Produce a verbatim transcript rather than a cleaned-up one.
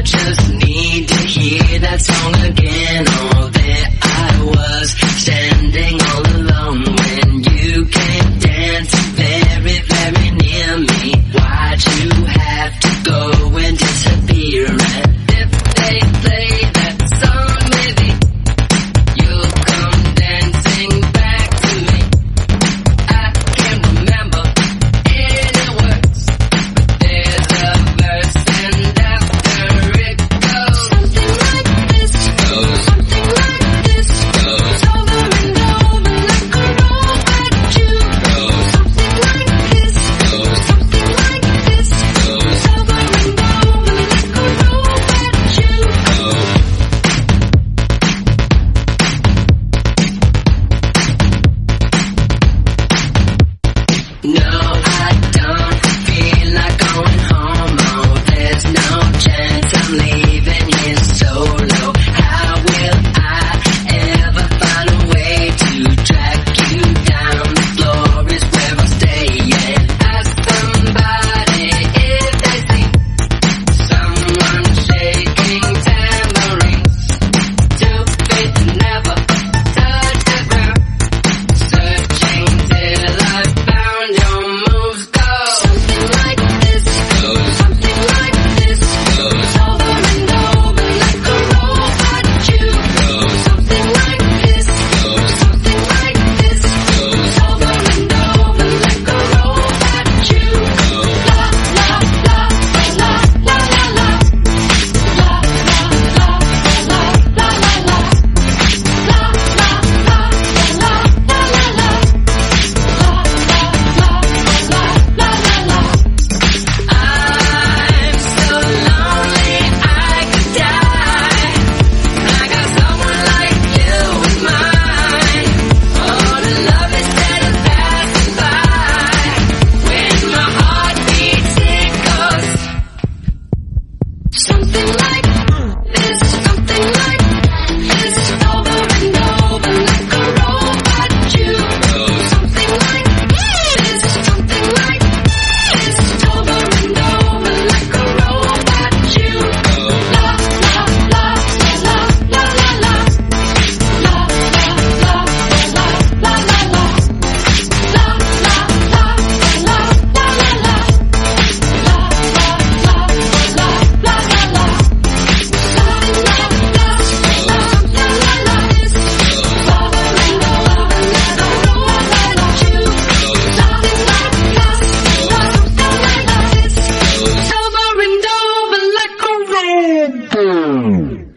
just need to hear that song again. Oh, there I was, standing all alone when you came dancing very, very near me. Why'd you have to go and disappear? And if they play that song, maybe you'll come dancing back to me. I can't remember any words, but there's a verse, and after it goes something like this, goes something like this, goes over and over like a robot. You goes something like this, goes something like this, goes over and over like a robot. You go. No, I don't feel like going home. Oh, there's no chance I'm leaving here solo. How will I ever find a way to track you down? The floor is where I stay. Yeah, ask somebody if they see someone shaking tambourines. Too big to never touch the ground. Searching till I found your moves. Go something like this, goes something like this, goes over and over like a robot. You go something like this, goes something like this, goes over and over like a robot. You go la la la la la la la la la la la la la la la la. I'm so lonely I could die. I got someone like you in mind. Oh, the love instead of passing by. When my heart beats, it goes something like this, something like this, over and over like a robot. You go something like this, something like this, over and over like a robot. You go la la la la la la la la la la la la la la la la la la la over and over like a robot.